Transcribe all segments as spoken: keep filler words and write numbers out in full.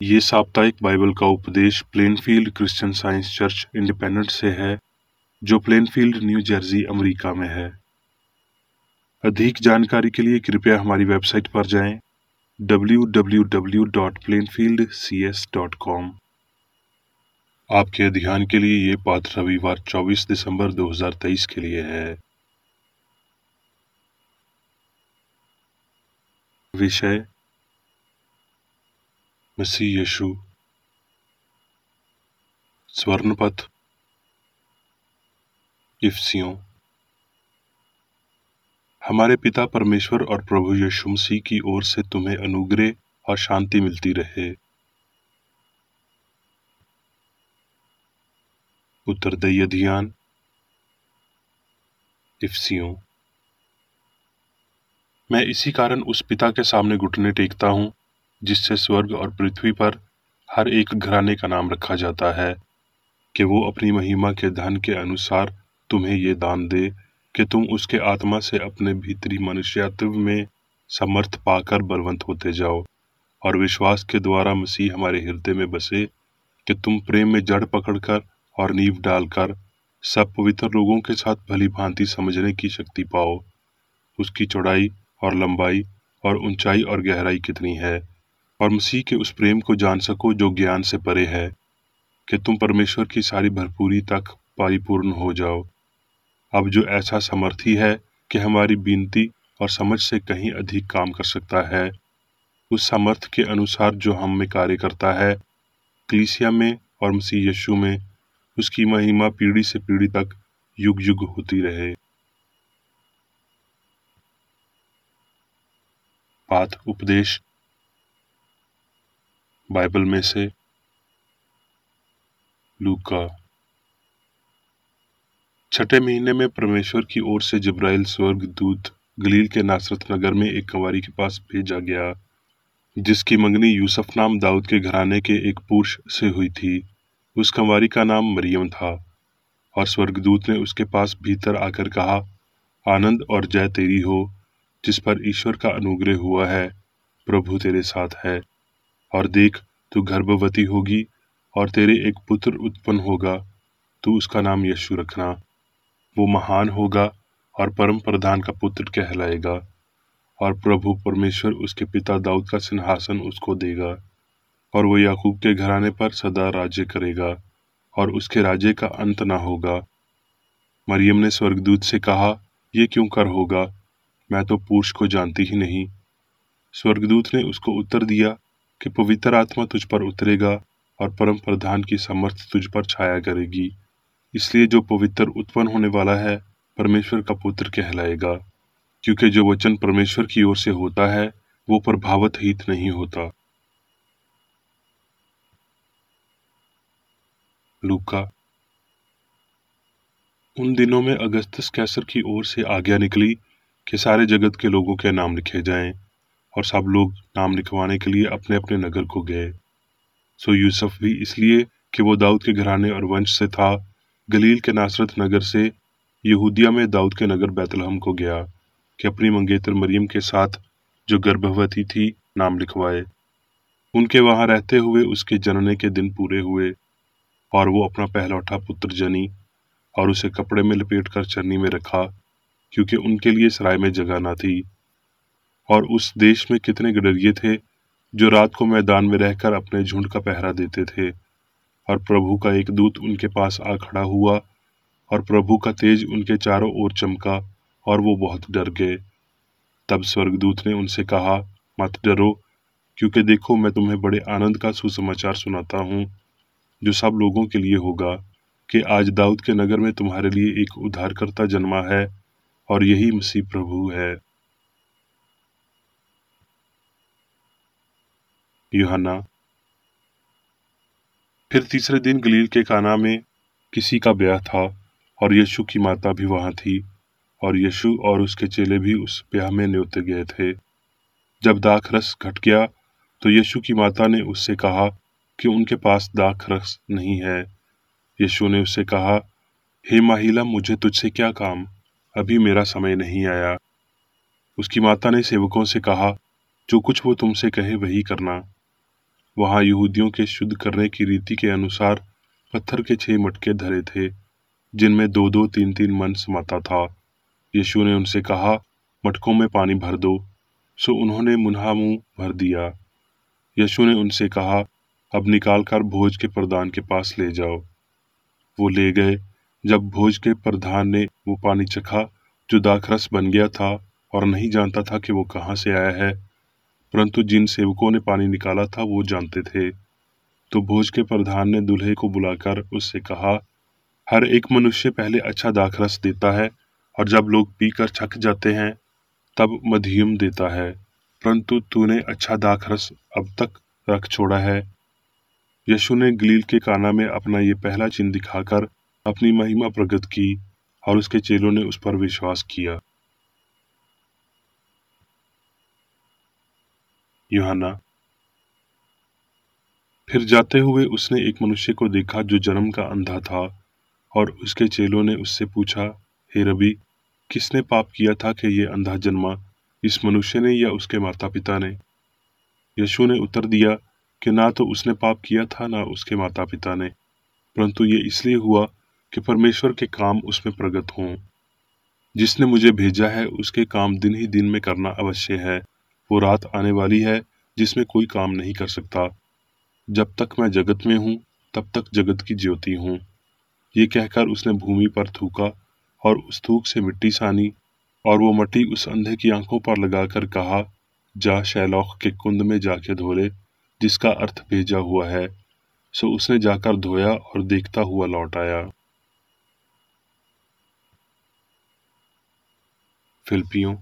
ये साप्ताहिक बाइबल का उपदेश Plainfield Christian Science Church Independent से है, जो प्लेनफील्ड, न्यू जर्सी, अमेरिका में है। अधिक जानकारी के लिए कृपया हमारी वेबसाइट पर जाएं W W W dot Plainfield C S dot com. आपके ध्यान के लिए ये पाठ रविवार चौबीस दिसंबर दो हज़ार तेईस के लिए है। विषय: मसीह यीशु। स्वर्णपथ: इफिसियों। हमारे पिता परमेश्वर और प्रभु यीशु मसीह की ओर से तुम्हें अनुग्रह और शांति मिलती रहे। उत्तरदायी ध्यान। इफिसियों। मैं इसी कारण उस पिता के सामने घुटने टेकता हूँ जिससे स्वर्ग और पृथ्वी पर हर एक घराने का नाम रखा जाता है, कि वो अपनी महिमा के धन के अनुसार तुम्हें ये दान दे कि तुम उसके आत्मा से अपने भीतरी मनुष्यत्व में समर्थ पाकर बलवंत होते जाओ, और विश्वास के द्वारा मसीह हमारे हृदय में बसे, कि तुम प्रेम में जड़ पकड़कर और नींव डालकर सब पवित्र लोगों के साथ भली भांति समझने की शक्ति पाओ, उसकी चौड़ाई और लंबाई और ऊंचाई और गहराई कितनी है, और मसीह के उस प्रेम को जान सको जो ज्ञान से परे है, कि तुम परमेश्वर की सारी भरपूरी तक परिपूर्ण हो जाओ। अब जो ऐसा समर्थी है कि हमारी विनती और समझ से कहीं अधिक काम कर सकता है, उस समर्थ के अनुसार जो हम में कार्य करता है, कलीसिया में और मसीह यीशु में उसकी महिमा पीढ़ी से पीढ़ी तक युग युग होती रहे। पाठ उपदेश बाइबल में से लूका। छठे महीने में परमेश्वर की ओर से जिब्राइल स्वर्गदूत गलील के नासरत नगर में एक कंवारी के पास भेजा गया, जिसकी मंगनी यूसुफ नाम दाऊद के घराने के एक पुरुष से हुई थी। उस कंवारी का नाम मरियम था। और स्वर्गदूत ने उसके पास भीतर आकर कहा, आनंद और जय तेरी हो, जिस पर ईश्वर का अनुग्रह हुआ है, प्रभु तेरे साथ है। और देख, तू गर्भवती होगी और तेरे एक पुत्र उत्पन्न होगा, तू उसका नाम यीशु रखना। वो महान होगा और परम प्रधान का पुत्र कहलाएगा, और प्रभु परमेश्वर उसके पिता दाऊद का सिंहासन उसको देगा, और वो याकूब के घराने पर सदा राज्य करेगा, और उसके राज्य का अंत ना होगा। मरियम ने स्वर्गदूत से कहा, ये क्यों कर होगा, मैं तो पुरुष को जानती ही नहीं। स्वर्गदूत ने उसको उत्तर दिया कि पवित्र आत्मा तुझ पर उतरेगा और परम प्रधान की समर्थ तुझ पर छाया करेगी, इसलिए जो पवित्र उत्पन्न होने वाला है परमेश्वर का पुत्र कहलाएगा, क्योंकि जो वचन परमेश्वर की ओर से होता है वो प्रभावत हित नहीं होता। लूका। उन दिनों में अगस्तस कैसर की ओर से आज्ञा निकली कि सारे जगत के लोगों के नाम लिखे जाएं, और सब लोग नाम लिखवाने के लिए अपने अपने नगर को गए। सो यूसुफ भी इसलिए कि वो दाऊद के घराने और वंश से था, गलील के नासरत नगर से यहूदिया में दाऊद के नगर बैतलहम को गया, कि अपनी मंगेतर मरियम के साथ, जो गर्भवती थी, नाम लिखवाए। उनके वहां रहते हुए उसके जनने के दिन पूरे हुए, और वो अपना पहलौठा पुत्र जनी, और उसे कपड़े में लपेटकर चरनी में रखा, क्योंकि उनके लिए सराय में जगह न थी। और उस देश में कितने गडरिये थे जो रात को मैदान में रहकर अपने झुंड का पहरा देते थे। और प्रभु का एक दूत उनके पास आ खड़ा हुआ, और प्रभु का तेज उनके चारों ओर चमका, और वो बहुत डर गए। तब स्वर्गदूत ने उनसे कहा, मत डरो, क्योंकि देखो, मैं तुम्हें बड़े आनंद का सुसमाचार सुनाता हूँ, जो सब लोगों के लिए होगा, कि आज दाऊद के नगर में तुम्हारे लिए एक उद्धारकर्ता जन्मा है, और यही मसीह प्रभु है। यूहन्ना। फिर तीसरे दिन गलील के काना में किसी का ब्याह था, और यीशु की माता भी वहां थी, और यीशु और उसके चेले भी उस ब्याह में न्योते गए थे। जब दाखरस घट गया तो यीशु की माता ने उससे कहा कि उनके पास दाखरस नहीं है। यीशु ने उससे कहा, हे महिला, मुझे तुझसे क्या काम, अभी मेरा समय नहीं आया। उसकी माता ने सेवकों से कहा, जो कुछ वो तुमसे कहे वही करना। वहां यहूदियों के शुद्ध करने की रीति के अनुसार पत्थर के छह मटके धरे थे, जिनमें दो दो तीन तीन मन समाता था। यीशु ने उनसे कहा, मटकों में पानी भर दो। सो उन्होंने मुन्हा मुंह भर दिया। यीशु ने उनसे कहा, अब निकालकर भोज के प्रधान के पास ले जाओ। वो ले गए। जब भोज के प्रधान ने वो पानी चखा जो दाखरस बन गया था और नहीं जानता था कि वो कहाँ से आया है, परंतु जिन सेवकों ने पानी निकाला था वो जानते थे, तो भोज के प्रधान ने दूल्हे को बुलाकर उससे कहा, हर एक मनुष्य पहले अच्छा दाखरस देता है और जब लोग पीकर थक जाते हैं तब मध्यम देता है, परंतु तूने अच्छा दाखरस अब तक रख छोड़ा है। यीशु ने गलील के काना में अपना ये पहला चिन्ह दिखाकर अपनी महिमा प्रकट की और उसके चेलों ने उस पर विश्वास किया। यूहन्ना। फिर जाते हुए उसने एक मनुष्य को देखा जो जन्म का अंधा था, और उसके चेलों ने उससे पूछा, हे रबी, किसने पाप किया था कि ये अंधा जन्मा, इस मनुष्य ने या उसके माता पिता ने? यीशु ने उत्तर दिया कि ना तो उसने पाप किया था ना उसके माता पिता ने, परंतु ये इसलिए हुआ कि परमेश्वर के काम उसमें प्रकट हों। जिसने मुझे भेजा है उसके काम दिन ही दिन में करना अवश्य है। वो रात आने वाली है जिसमें कोई काम नहीं कर सकता। जब तक मैं जगत में हूँ तब तक जगत की ज्योति हूँ। ये कहकर उसने भूमि पर थूका और उस थूक से मिट्टी सानी, और वो मट्टी उस अंधे की आंखों पर लगाकर कहा, जा शैलौक के कुंड में जाके धो ले, जिसका अर्थ भेजा हुआ है। सो उसने जाकर धोया और देखता हुआ लौट आया। फिलिपियों।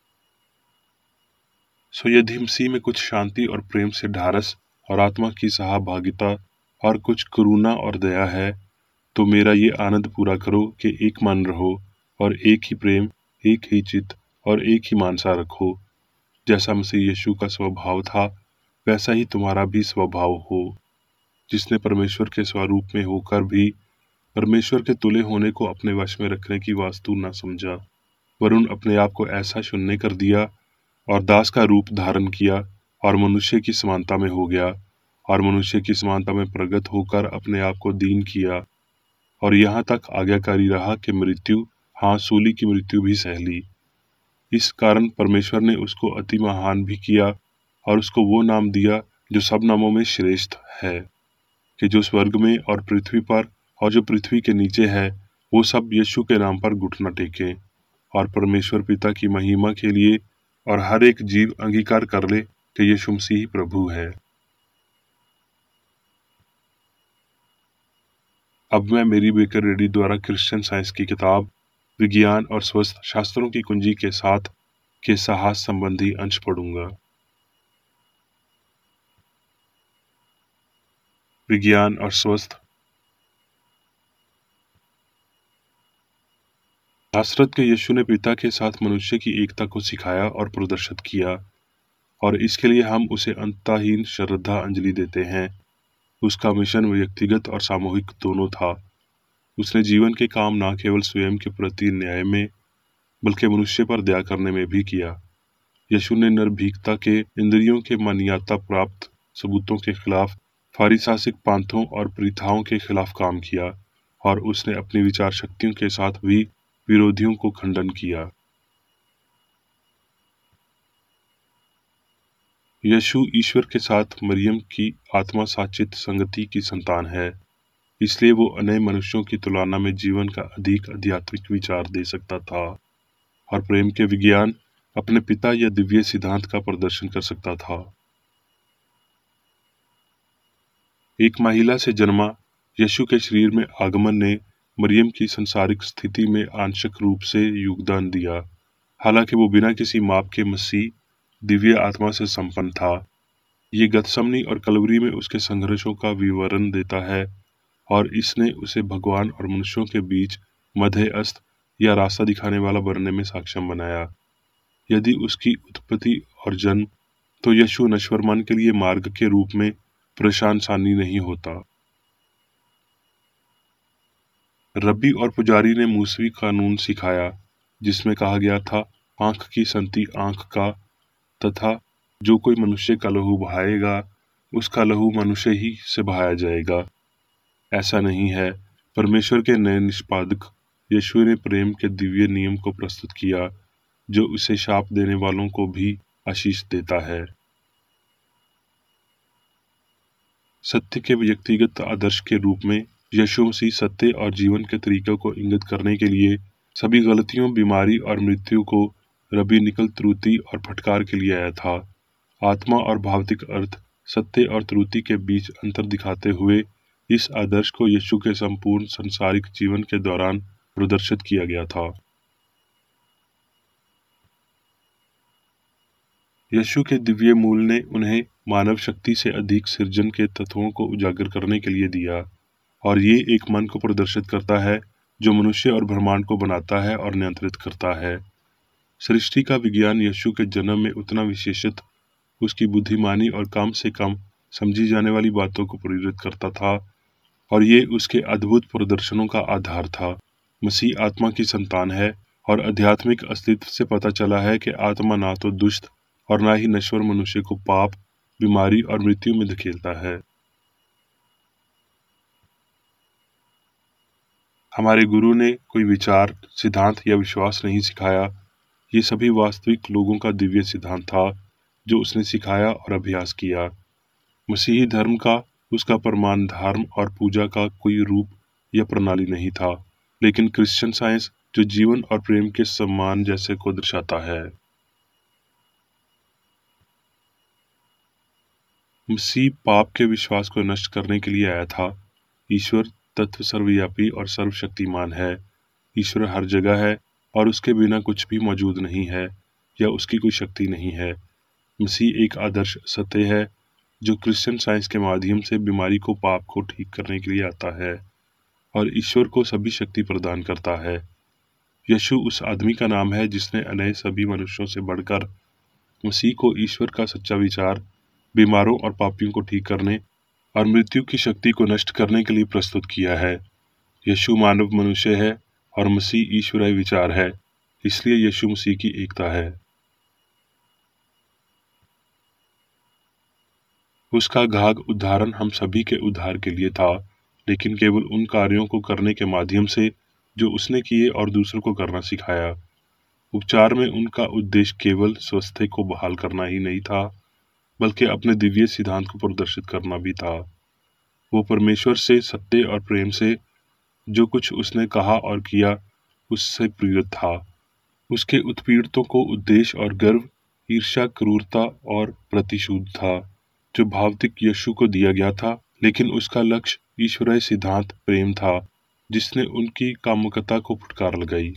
सो यदि मसीह में कुछ शांति और प्रेम से ढारस और आत्मा की सहभागिता और कुछ करुणा और दया है, तो मेरा ये आनंद पूरा करो कि एक मन रहो और एक ही प्रेम, एक ही चित्त और एक ही मानसा रखो। जैसा मसीह यीशु का स्वभाव था वैसा ही तुम्हारा भी स्वभाव हो, जिसने परमेश्वर के स्वरूप में होकर भी परमेश्वर के तुल्य होने को अपने वश में रखने की वास्तु न समझा, वरुण अपने आप को ऐसा शून्य कर दिया और दास का रूप धारण किया और मनुष्य की समानता में हो गया, और मनुष्य की समानता में प्रगट होकर अपने आप को दीन किया और यहाँ तक आज्ञाकारी रहा कि मृत्यु, हाँ सूली की मृत्यु भी सह ली। इस कारण परमेश्वर ने उसको अति महान भी किया और उसको वो नाम दिया जो सब नामों में श्रेष्ठ है, कि जो स्वर्ग में और पृथ्वी पर और जो पृथ्वी के नीचे है वो सब यीशु के नाम पर घुटना टेके, और परमेश्वर पिता की महिमा के लिए और हर एक जीव अंगीकार कर ले कि यीशु मसीह प्रभु है। अब मैं मेरी बेकर रेड्डी द्वारा क्रिश्चियन साइंस की किताब विज्ञान और स्वस्थ शास्त्रों की कुंजी के साथ के साहस संबंधी अंश पढ़ूंगा। विज्ञान और स्वस्थ। नासरत के यीशु ने पिता के साथ मनुष्य की एकता को सिखाया और प्रदर्शित किया, और इसके लिए हम उसे अंतहीन श्रद्धा अंजलि देते हैं। उसका मिशन व्यक्तिगत और सामूहिक दोनों था। उसने जीवन के काम न केवल स्वयं के प्रति न्याय में बल्कि मनुष्य पर दया करने में भी किया। यीशु ने निर्भीकता के इंद्रियों के मान्यता प्राप्त सबूतों के खिलाफ, फारिसासिक पांथों और प्रथाओं के खिलाफ काम किया, और उसने अपनी विचार शक्तियों के साथ भी विरोधियों को खंडन किया। यीशु ईश्वर के साथ मरियम की आत्मा साचित संगति की संतान है, इसलिए वो अन्य मनुष्यों की तुलना में जीवन का अधिक आध्यात्मिक विचार दे सकता था और प्रेम के विज्ञान अपने पिता या दिव्य सिद्धांत का प्रदर्शन कर सकता था। एक महिला से जन्मा यीशु के शरीर में आगमन ने मरियम की संसारिक स्थिति में आंशिक रूप से योगदान दिया, हालांकि वो बिना किसी माप के मसीह दिव्य आत्मा से संपन्न था। ये गतसमनी और कलवरी में उसके संघर्षों का विवरण देता है, और इसने उसे भगवान और मनुष्यों के बीच मध्यस्थ या रास्ता दिखाने वाला बनने में सक्षम बनाया। यदि उसकी उत्पत्ति और जन्म, तो यीशु नश्वर मन के लिए मार्ग के रूप में प्रशंसनीय नहीं होता। रब्बी और पुजारी ने मूसवी कानून सिखाया, जिसमें कहा गया था, आंख की संति आंख का, तथा जो कोई मनुष्य का लहू बहाएगा उसका लहू मनुष्य ही से बहाया जाएगा। ऐसा नहीं है। परमेश्वर के नए निष्पादक यीशु ने प्रेम के दिव्य नियम को प्रस्तुत किया, जो उसे शाप देने वालों को भी आशीष देता है। सत्य के व्यक्तिगत आदर्श के रूप में यीशु मसीह सत्य और जीवन के तरीकों को इंगित करने के लिए सभी गलतियों, बीमारी और मृत्यु को रबी त्रुटि और फटकार के लिए आया था। आत्मा और भौतिक अर्थ, सत्य और त्रुटि के बीच अंतर दिखाते हुए इस आदर्श को यीशु के संपूर्ण संसारिक जीवन के दौरान प्रदर्शित किया गया था। यीशु के दिव्य मूल ने उन्हें मानव शक्ति से अधिक सृजन के तत्वों को उजागर करने के लिए दिया, और ये एक मन को प्रदर्शित करता है जो मनुष्य और ब्रह्मांड को बनाता है और नियंत्रित करता है। सृष्टि का विज्ञान यीशु के जन्म में उतना विशेषित, उसकी बुद्धिमानी और कम से कम समझी जाने वाली बातों को प्रेरित करता था, और ये उसके अद्भुत प्रदर्शनों का आधार था। मसीह आत्मा की संतान है, और आध्यात्मिक अस्तित्व से पता चला है कि आत्मा ना तो दुष्ट और ना ही नश्वर मनुष्य को पाप, बीमारी और मृत्यु में धकेलता है। हमारे गुरु ने कोई विचार, सिद्धांत या विश्वास नहीं सिखाया। ये सभी वास्तविक लोगों का दिव्य सिद्धांत था जो उसने सिखाया और अभ्यास किया। मसीही धर्म का, उसका प्रमाण धर्म और पूजा का कोई रूप या प्रणाली नहीं था, लेकिन क्रिश्चियन साइंस जो जीवन और प्रेम के सम्मान जैसे को दर्शाता है। मसीह पाप के विश्वास को नष्ट करने के लिए आया था। ईश्वर तत्व सर्वव्यापी और सर्वशक्तिमान है। ईश्वर हर जगह है और उसके बिना कुछ भी मौजूद नहीं है या उसकी कोई शक्ति नहीं है। मसीह एक आदर्श सत्य है जो क्रिश्चियन साइंस के माध्यम से बीमारी को, पाप को ठीक करने के लिए आता है और ईश्वर को सभी शक्ति प्रदान करता है। यीशु उस आदमी का नाम है जिसने अन्य सभी मनुष्यों से बढ़कर मसीह को ईश्वर का सच्चा विचार, बीमारों और पापियों को ठीक करने और मृत्यु की शक्ति को नष्ट करने के लिए प्रस्तुत किया है। यीशु मानव मनुष्य है और मसीह ईश्वरीय विचार है, इसलिए यीशु मसीह की एकता है। उसका घाघ उद्धारण हम सभी के उद्धार के लिए था, लेकिन केवल उन कार्यों को करने के माध्यम से जो उसने किए और दूसरों को करना सिखाया। उपचार में उनका उद्देश्य केवल स्वास्थ्य को बहाल करना ही नहीं था, बल्कि अपने दिव्य सिद्धांत को प्रदर्शित करना भी था। वो परमेश्वर से, सत्य और प्रेम से जो कुछ उसने कहा और किया उससे प्रेरित था। उसके उत्पीड़ितों को उद्देश्य और गर्व, ईर्ष्या, क्रूरता और प्रतिशोध था जो भौतिक यीशु को दिया गया था, लेकिन उसका लक्ष्य ईश्वरीय सिद्धांत प्रेम था जिसने उनकी कामुकता को फुटकार लगाई।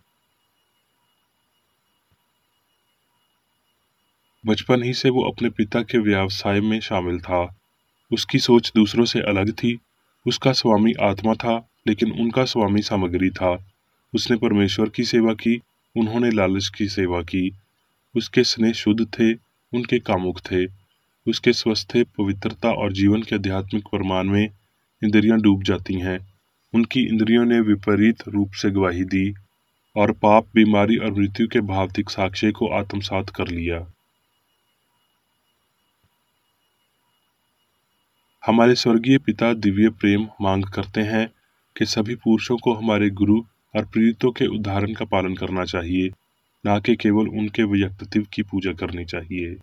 बचपन ही से वो अपने पिता के व्यवसाय में शामिल था। उसकी सोच दूसरों से अलग थी। उसका स्वामी आत्मा था, लेकिन उनका स्वामी सामग्री था। उसने परमेश्वर की सेवा की, उन्होंने लालच की सेवा की। उसके स्नेह शुद्ध थे, उनके कामुक थे। उसके स्वस्थ, पवित्रता और जीवन के आध्यात्मिक प्रमाण में इंद्रियां डूब जाती हैं। उनकी इंद्रियों ने विपरीत रूप से गवाही दी और पाप, बीमारी और मृत्यु के भौतिक साक्ष्य को आत्मसात कर लिया। हमारे स्वर्गीय पिता दिव्य प्रेम मांग करते हैं कि सभी पुरुषों को हमारे गुरु और प्रेरितों के उदाहरण का पालन करना चाहिए, ना कि केवल उनके व्यक्तित्व की पूजा करनी चाहिए।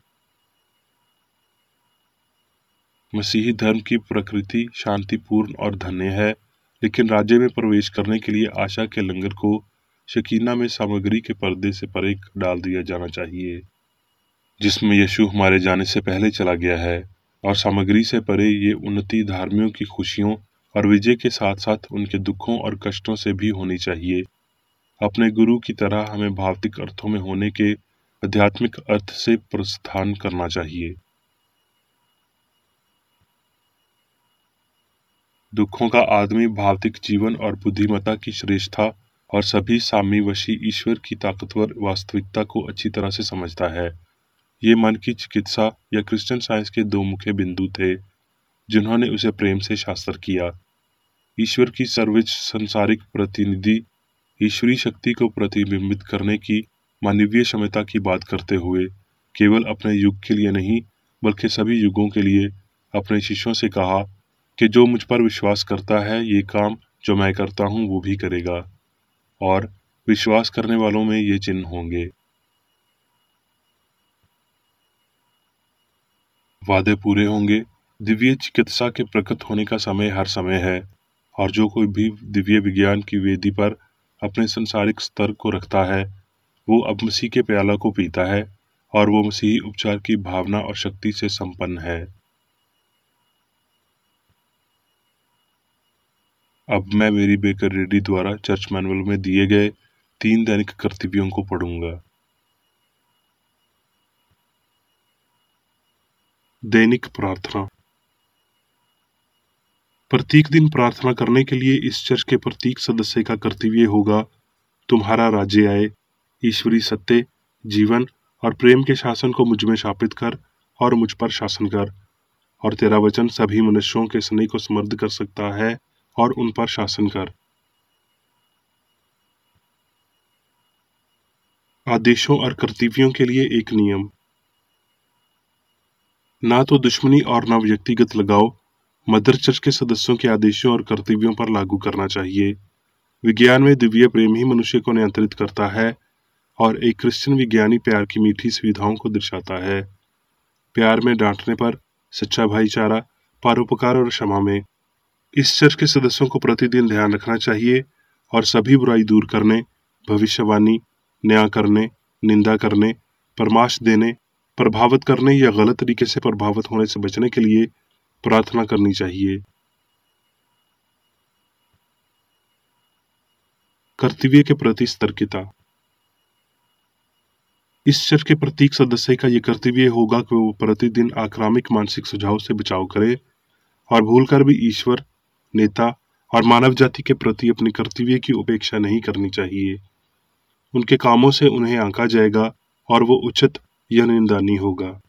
मसीही धर्म की प्रकृति शांतिपूर्ण और धन्य है, लेकिन राज्य में प्रवेश करने के लिए आशा के लंगर को शकीना में सामग्री के पर्दे से परे डाल दिया जाना चाहिए, जिसमें यीशु हमारे जाने से पहले चला गया है। और सामग्री से परे ये उन्नति धार्मियों की खुशियों और विजय के साथ साथ उनके दुखों और कष्टों से भी होनी चाहिए। अपने गुरु की तरह हमें भौतिक अर्थों में होने के आध्यात्मिक अर्थ से प्रस्थान करना चाहिए। दुखों का आदमी भौतिक जीवन और बुद्धिमत्ता की श्रेष्ठता और सभी साम्यवशी ईश्वर की ताकतवर वास्तविकता को अच्छी तरह से समझता है। ये मन की चिकित्सा या क्रिश्चियन साइंस के दो मुख्य बिंदु थे जिन्होंने उसे प्रेम से शास्त्र किया। ईश्वर की सर्वोच्च संसारिक प्रतिनिधि ईश्वरी शक्ति को प्रतिबिंबित करने की मानवीय क्षमता की बात करते हुए केवल अपने युग के लिए नहीं बल्कि सभी युगों के लिए अपने शिष्यों से कहा कि जो मुझ पर विश्वास करता है ये काम जो मैं करता हूँ वो भी करेगा, और विश्वास करने वालों में ये चिन्ह होंगे। वादे पूरे होंगे। दिव्य चिकित्सा के प्रकट होने का समय हर समय है, और जो कोई भी दिव्य विज्ञान की वेदी पर अपने संसारिक स्तर को रखता है वो अब मसीह के प्याला को पीता है, और वो मसीही उपचार की भावना और शक्ति से संपन्न है। अब मैं मेरी बेकर रेडी द्वारा चर्च मैनुअल में दिए गए तीन दैनिक कर्तव्यों को पढ़ूंगा। दैनिक प्रार्थना। प्रत्येक दिन प्रार्थना करने के लिए इस चर्च के प्रत्येक सदस्य का कर्तव्य होगा, तुम्हारा राज्य आए, ईश्वरी सत्य, जीवन और प्रेम के शासन को मुझ में स्थापित कर और मुझ पर शासन कर, और तेरा वचन सभी मनुष्यों के स्नेह को समृद्ध कर सकता है और उन पर शासन कर। आदेशों और कर्तव्यों के लिए एक नियम। ना तो दुश्मनी और ना व्यक्तिगत लगाव मदर चर्च के सदस्यों के आदेशों और कर्तव्यों पर लागू करना चाहिए। विज्ञान में दिव्य प्रेम ही मनुष्य को नियंत्रित करता है, और एक क्रिश्चियन विज्ञानी प्यार की मीठी सुविधाओं को दर्शाता है। प्यार में डांटने पर, सच्चा भाईचारा, परोपकार और क्षमा में। इस चर्च के सदस्यों को प्रतिदिन ध्यान रखना चाहिए और सभी बुराई दूर करने, भविष्यवाणी, न्याय करने, निंदा करने, परामर्श देने, प्रभावित करने या गलत तरीके से प्रभावित होने से बचने के लिए प्रार्थना करनी चाहिए। कर्तव्य के प्रति सतर्कता। इस चर्च के प्रत्येक सदस्य का ये कर्तव्य होगा कि वो प्रतिदिन आक्रामक मानसिक सुझाव से बचाव करे और भूलकर भी ईश्वर, नेता और मानव जाति के प्रति अपने कर्तव्य की उपेक्षा नहीं करनी चाहिए। उनके कामों से उन्हें आंका जाएगा और वो उचित या निंदनीय होगा।